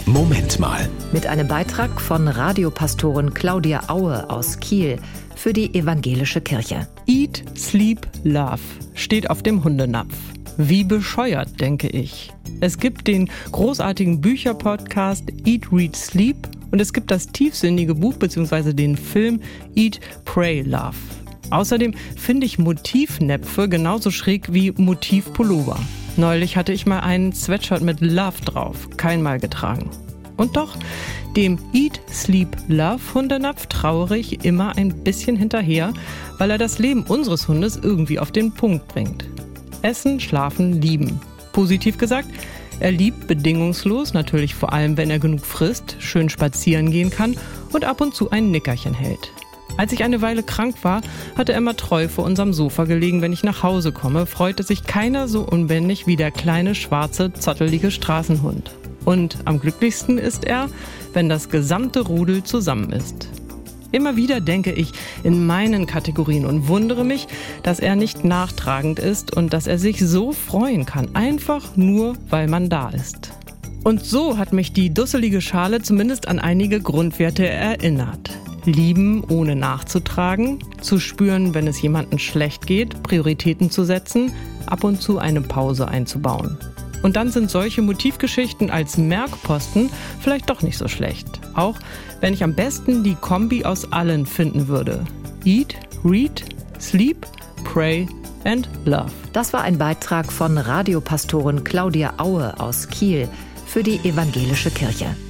Moment mal. Mit einem Beitrag von Radiopastorin Claudia Aue aus Kiel für die Evangelische Kirche. Eat, Sleep, Love steht auf dem Hundenapf. Wie bescheuert, denke ich. Es gibt den großartigen Bücherpodcast Eat, Read, Sleep und es gibt das tiefsinnige Buch bzw. den Film Eat, Pray, Love. Außerdem finde ich Motivnäpfe genauso schräg wie Motivpullover. Neulich hatte ich mal einen Sweatshirt mit Love drauf, kein Mal getragen. Und doch, dem Eat, Sleep, Love Hundenapf trauere ich immer ein bisschen hinterher, weil er das Leben unseres Hundes irgendwie auf den Punkt bringt. Essen, schlafen, lieben. Positiv gesagt, er liebt bedingungslos, natürlich vor allem, wenn er genug frisst, schön spazieren gehen kann und ab und zu ein Nickerchen hält. Als ich eine Weile krank war, hatte er immer treu vor unserem Sofa gelegen. Wenn ich nach Hause komme, freute sich keiner so unbändig wie der kleine, schwarze, zottelige Straßenhund. Und am glücklichsten ist er, wenn das gesamte Rudel zusammen ist. Immer wieder denke ich in meinen Kategorien und wundere mich, dass er nicht nachtragend ist und dass er sich so freuen kann, einfach nur, weil man da ist. Und so hat mich die dusselige Schale zumindest an einige Grundwerte erinnert. Lieben, ohne nachzutragen, zu spüren, wenn es jemandem schlecht geht, Prioritäten zu setzen, ab und zu eine Pause einzubauen. Und dann sind solche Motivgeschichten als Merkposten vielleicht doch nicht so schlecht. Auch wenn ich am besten die Kombi aus allen finden würde. Eat, Read, Sleep, Pray and Love. Das war ein Beitrag von Radiopastorin Claudia Aue aus Kiel für die Evangelische Kirche.